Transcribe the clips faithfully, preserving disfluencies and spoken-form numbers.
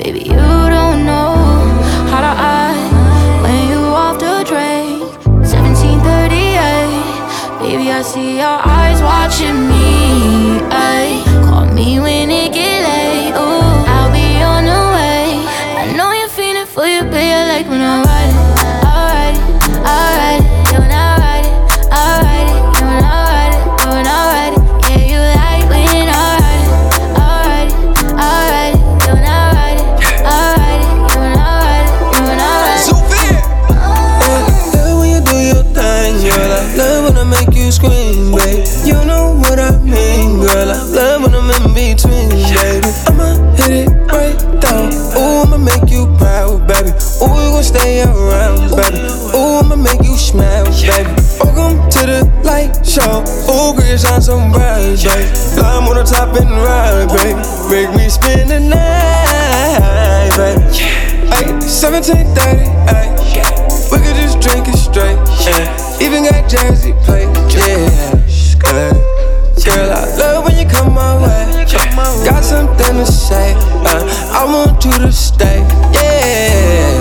Baby, you don't know how to act when you off the drink. seventeen thirty-eight. Baby, I see your eyes watching me. Ay. Call me when it get late. Ooh, I'll be on the way. I know you're feeling for you, but you like when I ride it. Alright, alright, you when I ride it. Alright, you when I ride it. You when I ride it. Yeah, you like when I ride it. Alright, alright, you when I ride it. Alright, you when I ride it. You when I ride it. So fair. Yeah, love when you do your thing, girl. I love when I make you scream, babe. You know what I mean, girl. I love when I'm in between, baby. I'ma hit it right down. Ooh, I'ma make you proud, baby. Ooh, you gon' stay around, baby. Ooh, I'ma make you smile, baby. Welcome to the light show. Ooh, girl, you shine so bright, baby. Climb on the top and ride, baby. Make me spend the night, baby. Ay, seventeen thirty, ay. We could just drink it straight, yeah. Even got Jersey plate, yeah. Good. Girl, I love when you come my way. Got something to say, uh, I want you to stay, yeah.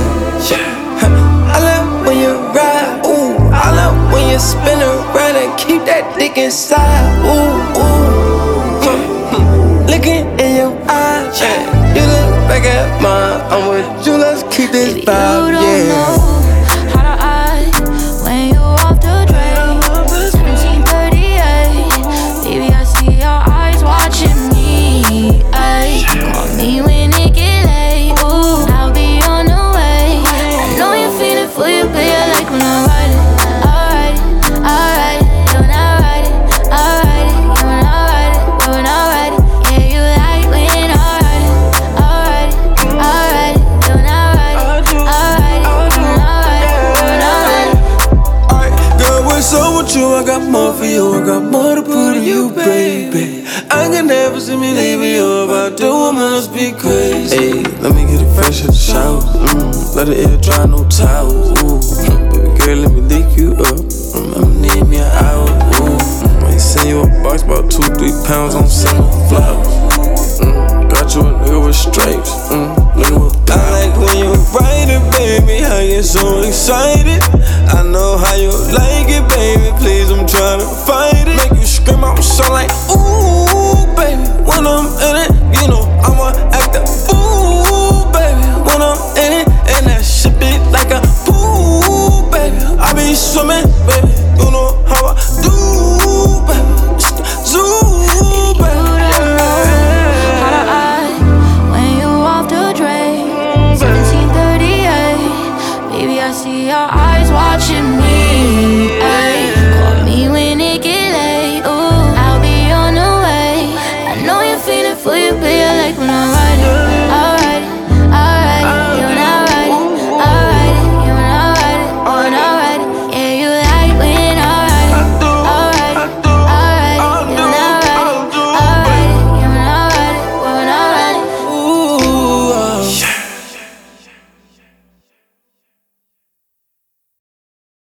I love when you ride, ooh. I love when you spin around and keep that dick inside, ooh, ooh. Mm-hmm. Looking in your eyes, yeah. You look back at mine, I'm with you, let's keep this Baby, vibe, you don't yeah. know how to act when you off the drink. seventeen thirty-eight. Baby, I see your eyes watching me. Ay. Call me when it get late. Ooh, I'll be on the way. I know you're feeling for you, but you like when I ride it. Alright, alright, you when I ride it. Alright, you when I ride it. You when I ride it. Yeah, you like when I ride it. Alright, alright, you when I ride it. Alright, you when I ride it. You when I ride it. Alright, girl, what's up with you? I got more for you, I got more to put in you, baby. I can never see me leaving you. If I do, I must be crazy. Hey, let me get it fresh at the shower. Mm, let the air dry, no towel. Ooh, mm, baby girl, let me lick you up. Mm, I'ma need me an hour. Ooh, mm, I ain't send you a box, about two, three pounds on summer flowers. Mm, got you a nigga with stripes. Mm, nigga with I like when you ride it, baby. I get so excited.